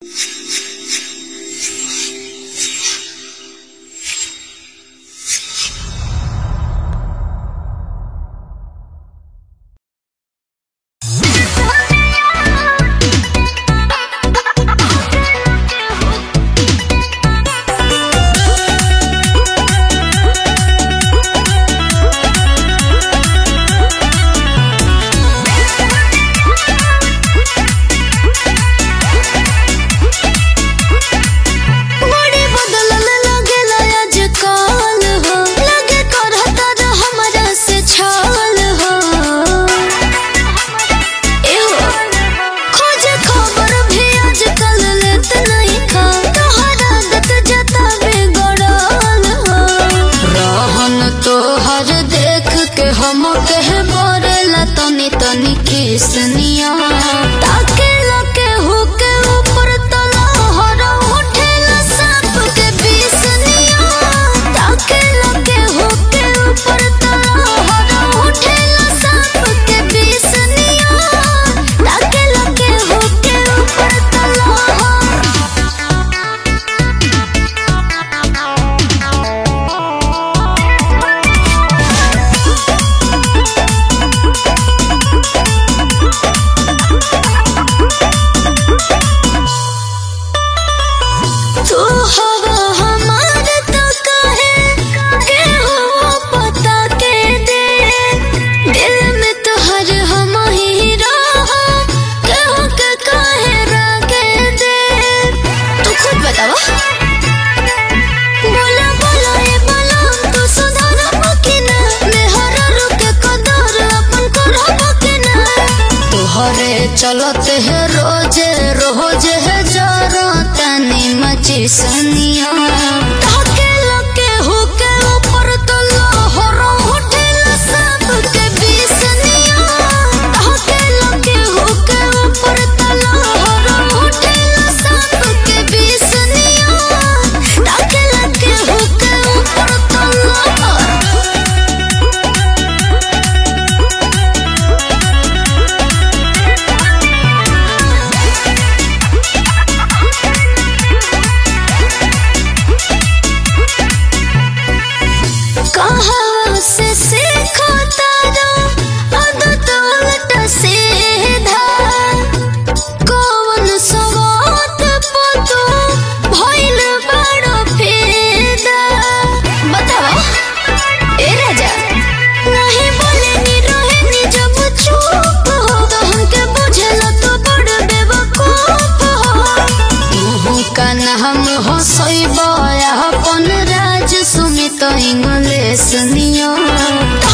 तनी किसनिया ताके लके होके ऊपर तला हरा उठेला सांप के बिसनिया ताके लके होके ऊपर तला हरा उठेला सांप के बिसनिया ताके लके होके ऊपर तला चलते है रोजे रोजे है जरा तनी मची सनिया ताके लके होके ऊपर तला हरा उठेला सांप के बिसनिया ताके लके होके ऊपर तला हरा उठेला सांप के बिसनिया ताके लके होके ऊपर तला कहाँ से सीखो तारा आदत उल्टा सीधा कौन सवात पतो भइल बड़ो फेदा बताओ ए राजा नहीं बोले नी रहे नी जब चुप हो हमके बुझेला तो बड़ बेवकूफ हो तू का नाम हो सोइबा अपन राज सुमित इंग्लिश नियो